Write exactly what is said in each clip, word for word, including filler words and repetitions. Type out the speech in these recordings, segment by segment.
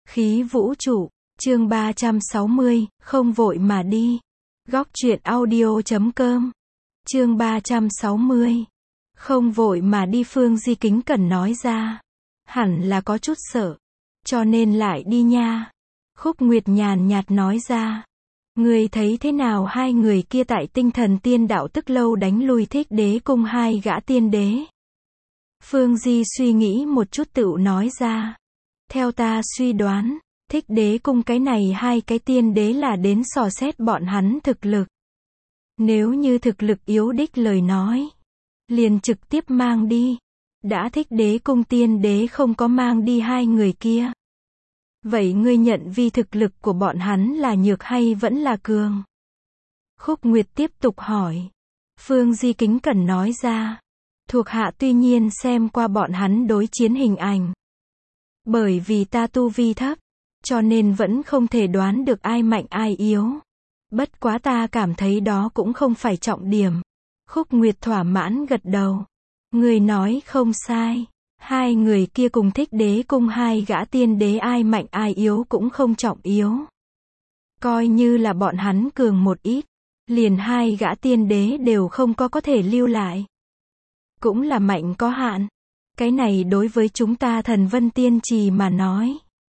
Khí vũ trụ, chương ba trăm sáu mươi, không vội mà đi. Góc truyện audio chấm com. Chương ba trăm sáu mươi. Không vội mà đi, Phương Di kính cẩn nói ra. Hẳn là có chút sợ, cho nên lại đi nha. Khúc Nguyệt nhàn nhạt nói ra. Người thấy thế nào hai người kia tại Tinh Thần Tiên Đạo tức lâu đánh lui Thích Đế Cung hai gã tiên đế? Phương Di suy nghĩ một chút tựu nói ra. Theo ta suy đoán, Thích Đế Cung cái này hai cái tiên đế là đến dò xét bọn hắn thực lực. Nếu như thực lực yếu đích lời nói, liền trực tiếp mang đi. Đã Thích Đế Cung tiên đế không có mang đi hai người kia. Vậy ngươi nhận vi thực lực của bọn hắn là nhược hay vẫn là cường? Khúc Nguyệt tiếp tục hỏi. Phương Di kính cẩn nói ra. Thuộc hạ tuy nhiên xem qua bọn hắn đối chiến hình ảnh. Bởi vì ta tu vi thấp, cho nên vẫn không thể đoán được ai mạnh ai yếu. Bất quá ta cảm thấy đó cũng không phải trọng điểm. Khúc Nguyệt thỏa mãn gật đầu. Người nói không sai. Hai người kia cùng Thích Đế Cung hai gã tiên đế ai mạnh ai yếu cũng không trọng yếu. Coi như là bọn hắn cường một ít, liền hai gã tiên đế đều không có có thể lưu lại. Cũng là mạnh có hạn. Cái này đối với chúng ta Thần Vân Tiên Trì mà nói,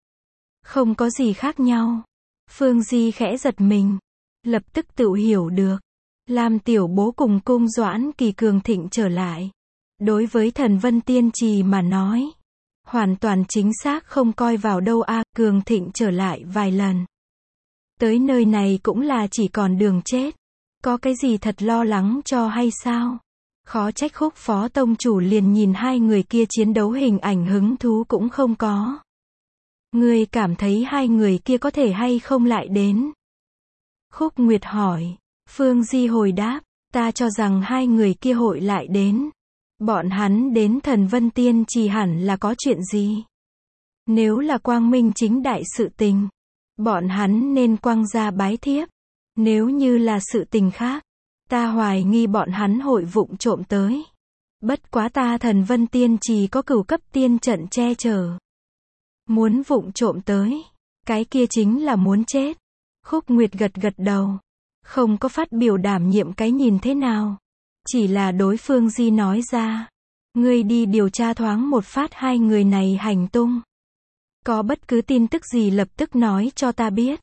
không có gì khác nhau. Phương Di khẽ giật mình, lập tức tự hiểu được. Lam Tiểu Bố cùng Cung Doãn Kỳ cường thịnh trở lại. Đối với Thần Vân Tiên Trì mà nói, hoàn toàn chính xác không coi vào đâu a, à, cường thịnh trở lại vài lần. Tới nơi này cũng là chỉ còn đường chết. Có cái gì thật lo lắng cho hay sao? Khó trách Khúc Phó Tông Chủ liền nhìn hai người kia chiến đấu hình ảnh hứng thú cũng không có. Ngươi cảm thấy hai người kia có thể hay không lại đến? Khúc Nguyệt hỏi. Phương Di hồi đáp, ta cho rằng hai người kia hội lại đến. Bọn hắn đến Thần Vân Tiên Trì hẳn là có chuyện gì? Nếu là quang minh chính đại sự tình, bọn hắn nên quăng ra bái thiếp. Nếu như là sự tình khác, ta hoài nghi bọn hắn hội vụng trộm tới. Bất quá ta Thần Vân Tiên Trì có cửu cấp tiên trận che chở. Muốn vụng trộm tới, cái kia chính là muốn chết. Khúc Nguyệt gật gật đầu, không có phát biểu đảm nhiệm cái nhìn thế nào. Chỉ là đối phương Di nói ra. Ngươi đi điều tra thoáng một phát hai người này hành tung. Có bất cứ tin tức gì lập tức nói cho ta biết.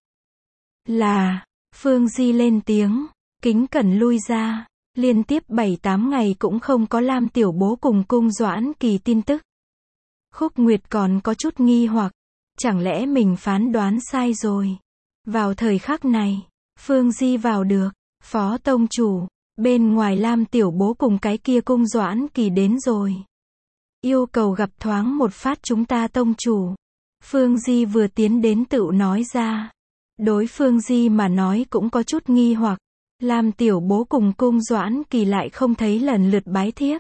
Là, Phương Di lên tiếng, kính cẩn lui ra. Liên tiếp bảy tám ngày cũng không có Lam Tiểu Bố cùng Cung Doãn Kỳ tin tức. Khúc Nguyệt còn có chút nghi hoặc. Chẳng lẽ mình phán đoán sai rồi? Vào thời khắc này, Phương Di vào được. Phó Tông Chủ, bên ngoài Lam Tiểu Bố cùng cái kia Cung Doãn Kỳ đến rồi. Yêu cầu gặp thoáng một phát chúng ta Tông Chủ. Phương Di vừa tiến đến tự nói ra. Đối Phương Di mà nói cũng có chút nghi hoặc. Lam Tiểu Bố cùng Cung Doãn Kỳ lại không thấy lần lượt bái thiếp.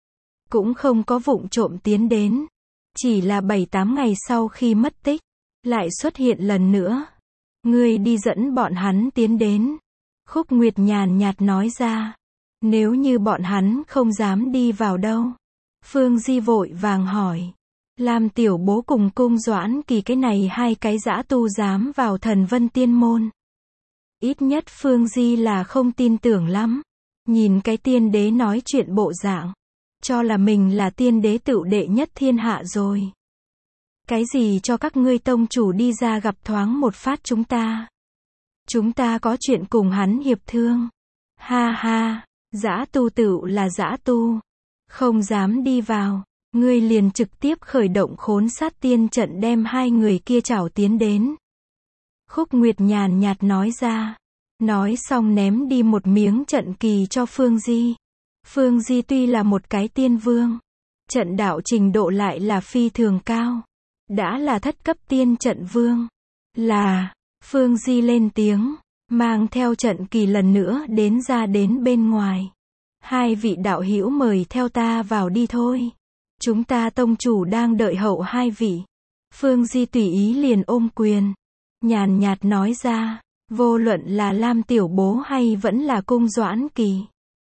Cũng không có vụng trộm tiến đến. Chỉ là bảy tám ngày sau khi mất tích, lại xuất hiện lần nữa. Ngươi đi dẫn bọn hắn tiến đến. Khúc Nguyệt nhàn nhạt nói ra. Nếu như bọn hắn không dám đi vào đâu? Phương Di vội vàng hỏi. Lam Tiểu Bố cùng Cung Doãn Kỳ cái này hai cái dã tu dám vào Thần Vân Tiên Môn. Ít nhất Phương Di là không tin tưởng lắm. Nhìn cái tiên đế nói chuyện bộ dạng, cho là mình là tiên đế tựu đệ nhất thiên hạ rồi. Cái gì cho các ngươi Tông Chủ đi ra gặp thoáng một phát chúng ta? Chúng ta có chuyện cùng hắn hiệp thương. Ha ha, dã tu tựu là dã tu. Không dám đi vào, ngươi liền trực tiếp khởi động khốn sát tiên trận đem hai người kia chảo tiến đến. Khúc Nguyệt nhàn nhạt nói ra. Nói xong ném đi một miếng trận kỳ cho Phương Di. Phương Di tuy là một cái tiên vương, trận đạo trình độ lại là phi thường cao. Đã là thất cấp tiên trận vương. Là, Phương Di lên tiếng, mang theo trận kỳ lần nữa đến ra đến bên ngoài. Hai vị đạo hữu mời theo ta vào đi thôi. Chúng ta Tông Chủ đang đợi hậu hai vị. Phương Di tùy ý liền ôm quyền. Nhàn nhạt nói ra, vô luận là Lam Tiểu Bố hay vẫn là Cung Doãn Kỳ.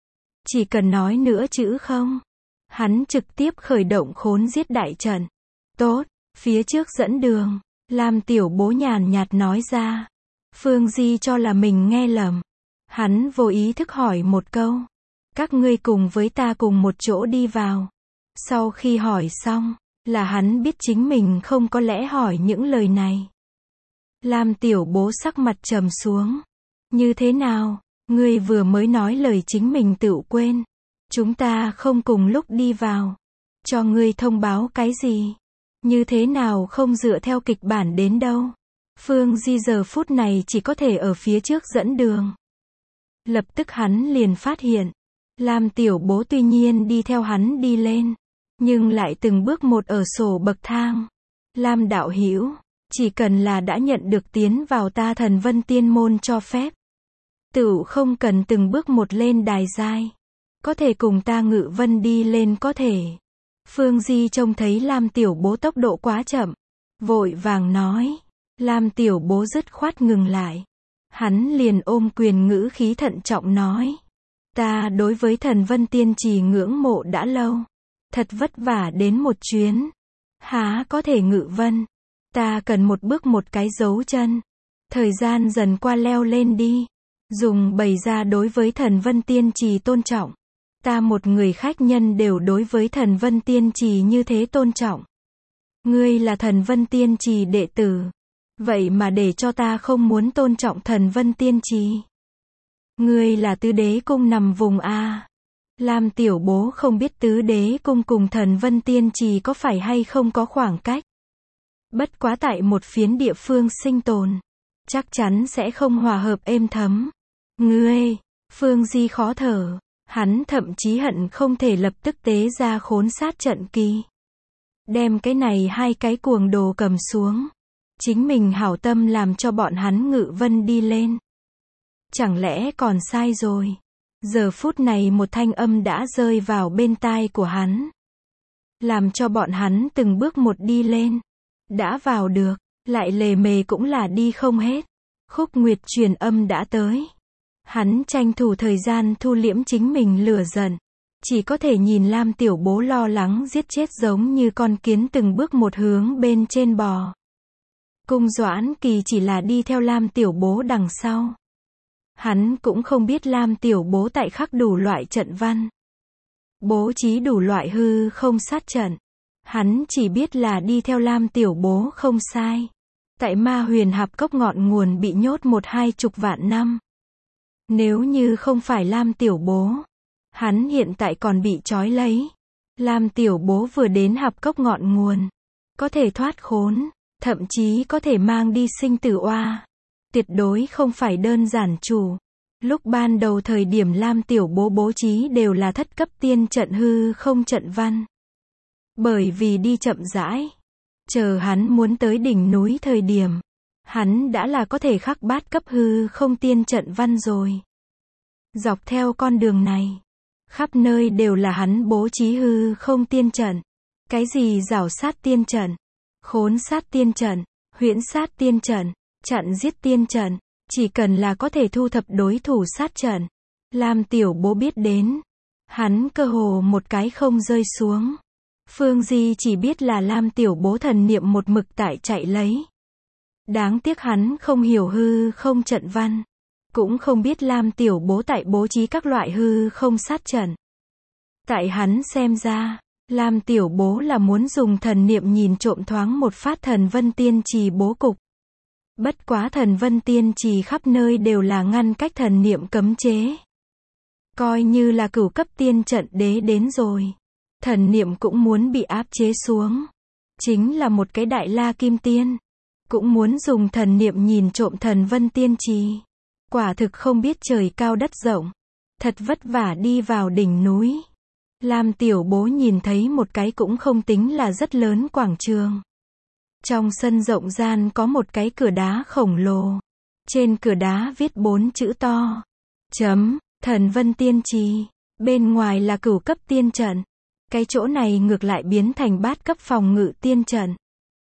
Chỉ cần nói nữa chữ không, hắn trực tiếp khởi động khốn giết đại trận. Tốt, phía trước dẫn đường. Lam Tiểu Bố nhàn nhạt nói ra. Phương Di cho là mình nghe lầm. Hắn vô ý thức hỏi một câu. Các ngươi cùng với ta cùng một chỗ đi vào. Sau khi hỏi xong, là hắn biết chính mình không có lẽ hỏi những lời này. Lam Tiểu Bố sắc mặt trầm xuống. Như thế nào, ngươi vừa mới nói lời chính mình tự quên. Chúng ta không cùng lúc đi vào. Cho ngươi thông báo cái gì? Như thế nào không dựa theo kịch bản đến đâu? Phương Di giờ phút này chỉ có thể ở phía trước dẫn đường. Lập tức hắn liền phát hiện. Lam Tiểu Bố tuy nhiên đi theo hắn đi lên. Nhưng lại từng bước một ở sổ bậc thang. Lam đạo hữu, chỉ cần là đã nhận được tiến vào ta Thần Vân Tiên Môn cho phép. Tựu không cần từng bước một lên đài giai. Có thể cùng ta Ngự Vân đi lên có thể. Phương Di trông thấy Lam Tiểu Bố tốc độ quá chậm. Vội vàng nói. Lam Tiểu Bố dứt khoát ngừng lại. Hắn liền ôm quyền ngữ khí thận trọng nói. Ta đối với Thần Vân Tiên Trì ngưỡng mộ đã lâu. Thật vất vả đến một chuyến. Há có thể Ngự Vân. Ta cần một bước một cái dấu chân. Thời gian dần qua leo lên đi. Dùng bày ra đối với Thần Vân Tiên Trì tôn trọng. Ta một người khách nhân đều đối với Thần Vân Tiên Trì như thế tôn trọng. Ngươi là Thần Vân Tiên Trì đệ tử. Vậy mà để cho ta không muốn tôn trọng Thần Vân Tiên Trì. Ngươi là Tứ Đế Cung nằm vùng A. Lam Tiểu Bố không biết Tứ Đế Cung cùng Thần Vân Tiên Trì có phải hay không có khoảng cách. Bất quá tại một phiến địa phương sinh tồn. Chắc chắn sẽ không hòa hợp êm thấm. Ngươi, Phương Di khó thở. Hắn thậm chí hận không thể lập tức tế ra khốn sát trận kỳ. Đem cái này hai cái cuồng đồ cầm xuống. Chính mình hảo tâm làm cho bọn hắn Ngự Vân đi lên. Chẳng lẽ còn sai rồi. Giờ phút này một thanh âm đã rơi vào bên tai của hắn. Làm cho bọn hắn từng bước một đi lên. Đã vào được, lại lề mề cũng là đi không hết. Khúc Nguyệt truyền âm đã tới. Hắn tranh thủ thời gian thu liễm chính mình lửa giận. Chỉ có thể nhìn Lam Tiểu Bố lo lắng giết chết giống như con kiến từng bước một hướng bên trên bò. Cung Doãn Kỳ chỉ là đi theo Lam Tiểu Bố đằng sau. Hắn cũng không biết Lam Tiểu Bố tại khắc đủ loại trận văn. Bố trí đủ loại hư không sát trận. Hắn chỉ biết là đi theo Lam Tiểu Bố không sai. Tại Ma Huyền Hạp Cốc ngọn nguồn bị nhốt một hai chục vạn năm. Nếu như không phải Lam Tiểu Bố, hắn hiện tại còn bị trói lấy. Lam Tiểu Bố vừa đến Hạp Cốc ngọn nguồn, có thể thoát khốn, thậm chí có thể mang đi sinh tử oa. Tuyệt đối không phải đơn giản chủ. Lúc ban đầu thời điểm Lam Tiểu Bố bố trí đều là thất cấp tiên trận hư không trận văn. Bởi vì đi chậm rãi, chờ hắn muốn tới đỉnh núi thời điểm, hắn đã là có thể khắc bát cấp hư không tiên trận văn rồi. Dọc theo con đường này, khắp nơi đều là hắn bố trí hư không tiên trận. Cái gì rảo sát tiên trận, khốn sát tiên trận, huyễn sát tiên trận, chặn giết tiên trận, chỉ cần là có thể thu thập đối thủ sát trận. Lam Tiểu Bố biết đến, hắn cơ hồ một cái không rơi xuống. Phương Di chỉ biết là Lam Tiểu Bố thần niệm một mực tại chạy lấy. Đáng tiếc hắn không hiểu hư không trận văn. Cũng không biết Lam Tiểu Bố tại bố trí các loại hư không sát trận. Tại hắn xem ra, Lam Tiểu Bố là muốn dùng thần niệm nhìn trộm thoáng một phát Thần Vân Tiên Trì bố cục. Bất quá Thần Vân Tiên Trì khắp nơi đều là ngăn cách thần niệm cấm chế. Coi như là cửu cấp tiên trận đế đến rồi. Thần niệm cũng muốn bị áp chế xuống. Chính là một cái đại la kim tiên. Cũng muốn dùng thần niệm nhìn trộm Thần Vân Tiên Trì. Quả thực không biết trời cao đất rộng. Thật vất vả đi vào đỉnh núi. Lam Tiểu Bố nhìn thấy một cái cũng không tính là rất lớn quảng trường. Trong sân rộng gian có một cái cửa đá khổng lồ. Trên cửa đá viết bốn chữ to. Chấm, Thần Vân Tiên Trì. Bên ngoài là cửu cấp tiên trận. Cái chỗ này ngược lại biến thành bát cấp phòng ngự tiên trận.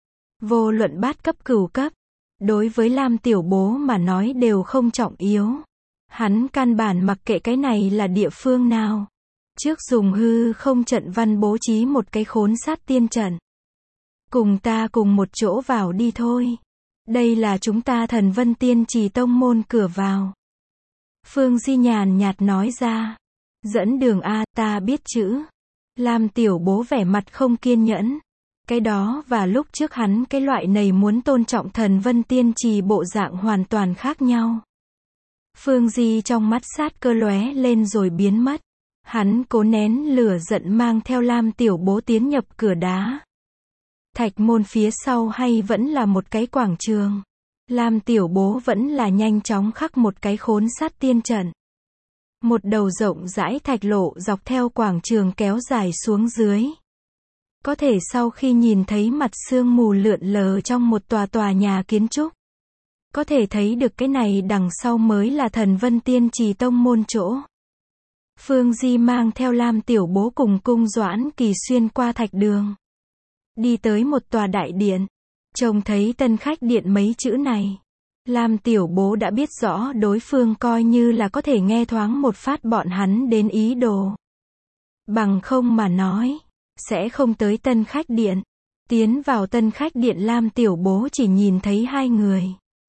Vô luận bát cấp cửu cấp. Đối với Lam Tiểu Bố mà nói đều không trọng yếu. Hắn căn bản mặc kệ cái này là địa phương nào. Trước dùng hư không trận văn bố trí một cái khốn sát tiên trận. Cùng ta cùng một chỗ vào đi thôi. Đây là chúng ta Thần Vân Tiên Trì tông môn cửa vào. Phương Di nhàn nhạt nói ra. Dẫn đường a, ta biết chữ. Lam Tiểu Bố vẻ mặt không kiên nhẫn. Cái đó và lúc trước hắn cái loại này muốn tôn trọng Thần Vân Tiên Trì bộ dạng hoàn toàn khác nhau. Phương Di trong mắt sát cơ lóe lên rồi biến mất. Hắn cố nén lửa giận mang theo Lam Tiểu Bố tiến nhập cửa đá. Thạch môn phía sau hay vẫn là một cái quảng trường. Lam Tiểu Bố vẫn là nhanh chóng khắc một cái khốn sát tiên trận. Một đầu rộng rãi thạch lộ dọc theo quảng trường kéo dài xuống dưới. Có thể sau khi nhìn thấy mặt sương mù lượn lờ trong một tòa tòa nhà kiến trúc. Có thể thấy được cái này đằng sau mới là Thần Vân Tiên Trì tông môn chỗ. Phương Di mang theo Lam Tiểu Bố cùng Cung Doãn Kỳ xuyên qua thạch đường. Đi tới một tòa đại điện. Trông thấy tân khách điện mấy chữ này. Lam Tiểu Bố đã biết rõ đối phương coi như là có thể nghe thoáng một phát bọn hắn đến ý đồ. Bằng không mà nói, sẽ không tới tân khách điện. Tiến vào tân khách điện Lam Tiểu Bố chỉ nhìn thấy hai người.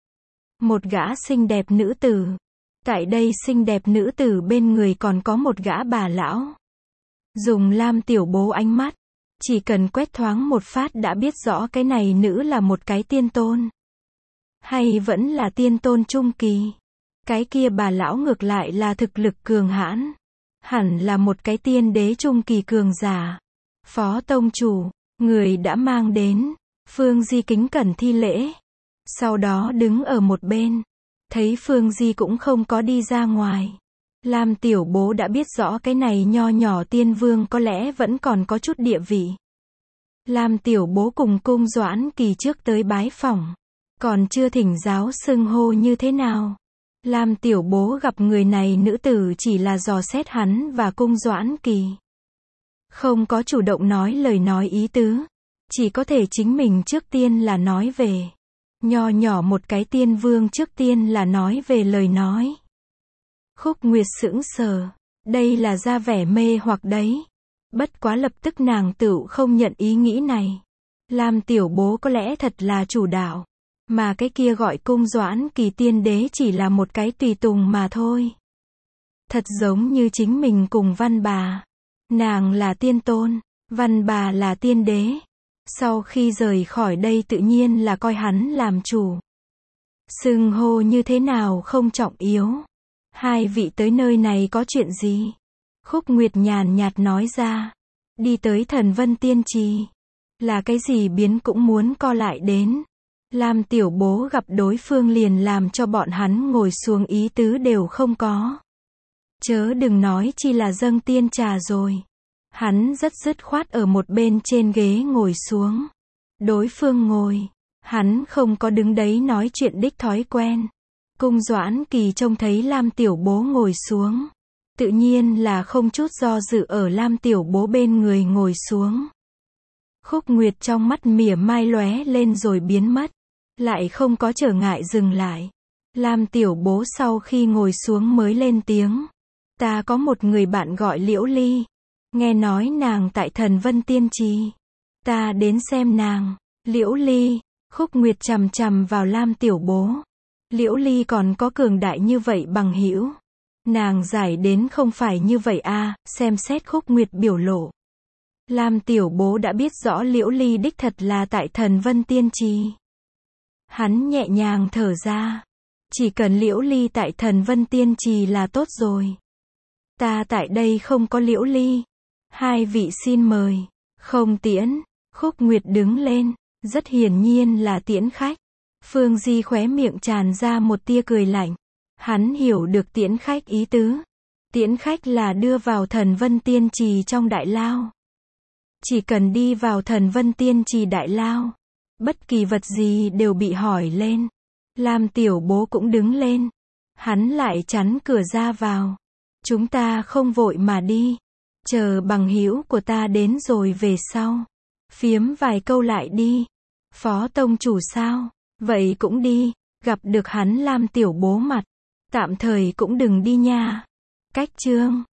Một gã xinh đẹp nữ tử. Tại đây xinh đẹp nữ tử bên người còn có một gã bà lão. Dùng Lam Tiểu Bố ánh mắt. Chỉ cần quét thoáng một phát đã biết rõ cái này nữ là một cái tiên tôn. Hay vẫn là tiên tôn trung kỳ. Cái kia bà lão ngược lại là thực lực cường hãn. Hẳn là một cái tiên đế trung kỳ cường giả. Phó tông chủ, người đã mang đến. Phương Di kính cẩn thi lễ. Sau đó đứng ở một bên. Thấy Phương Di cũng không có đi ra ngoài. Lam Tiểu Bố đã biết rõ cái này nho nhỏ tiên vương có lẽ vẫn còn có chút địa vị. Lam Tiểu Bố cùng Cung Doãn Kỳ trước tới bái phỏng. Còn chưa thỉnh giáo xưng hô như thế nào. Lam Tiểu Bố gặp người này nữ tử chỉ là dò xét hắn và Cung Doãn Kỳ. Không có chủ động nói lời nói ý tứ. Chỉ có thể chính mình trước tiên là nói về. Nho nhỏ một cái tiên vương trước tiên là nói về lời nói. Khúc Nguyệt sững sờ. Đây là ra vẻ mê hoặc đấy. Bất quá lập tức nàng tựu không nhận ý nghĩ này. Lam Tiểu Bố có lẽ thật là chủ đạo. Mà cái kia gọi Cung Doãn Kỳ tiên đế chỉ là một cái tùy tùng mà thôi. Thật giống như chính mình cùng Văn Bà. Nàng là tiên tôn, Văn Bà là tiên đế. Sau khi rời khỏi đây tự nhiên là coi hắn làm chủ. Xưng hô như thế nào không trọng yếu. Hai vị tới nơi này có chuyện gì? Khúc Nguyệt nhàn nhạt nói ra. Đi tới Thần Vân Tiên Trì. Là cái gì biến cũng muốn co lại đến. Lam Tiểu Bố gặp đối phương liền làm cho bọn hắn ngồi xuống ý tứ đều không có. Chớ đừng nói chi là dâng tiên trà rồi. Hắn rất dứt khoát ở một bên trên ghế ngồi xuống. Đối phương ngồi. Hắn không có đứng đấy nói chuyện đích thói quen. Cung Doãn Kỳ trông thấy Lam Tiểu Bố ngồi xuống. Tự nhiên là không chút do dự ở Lam Tiểu Bố bên người ngồi xuống. Khúc Nguyệt trong mắt mỉa mai lóe lên rồi biến mất. Lại không có trở ngại dừng lại. Lam Tiểu Bố sau khi ngồi xuống mới lên tiếng. Ta có một người bạn gọi Liễu Ly. Nghe nói nàng tại Thần Vân Tiên Trì. Ta đến xem nàng. Liễu Ly. Khúc Nguyệt chằm chằm vào Lam Tiểu Bố. Liễu Ly còn có cường đại như vậy bằng hữu. Nàng giải đến không phải như vậy a, à, xem xét Khúc Nguyệt biểu lộ. Lam Tiểu Bố đã biết rõ Liễu Ly đích thật là tại Thần Vân Tiên Trì. Hắn nhẹ nhàng thở ra. Chỉ cần Liễu Ly tại Thần Vân Tiên Trì là tốt rồi. Ta tại đây không có Liễu Ly. Hai vị xin mời. Không tiễn. Khúc Nguyệt đứng lên. Rất hiển nhiên là tiễn khách. Phương Di khóe miệng tràn ra một tia cười lạnh. Hắn hiểu được tiễn khách ý tứ. Tiễn khách là đưa vào Thần Vân Tiên Trì trong đại lao. Chỉ cần đi vào Thần Vân Tiên Trì đại lao. Bất kỳ vật gì đều bị hỏi lên. Lam Tiểu Bố cũng đứng lên. Hắn lại chắn cửa ra vào. Chúng ta không vội mà đi. Chờ bằng hữu của ta đến rồi về sau. Phiếm vài câu lại đi. Phó tông chủ sao? Vậy cũng đi. Gặp được hắn Lam Tiểu Bố mặt. Tạm thời cũng đừng đi nha. Cách chương.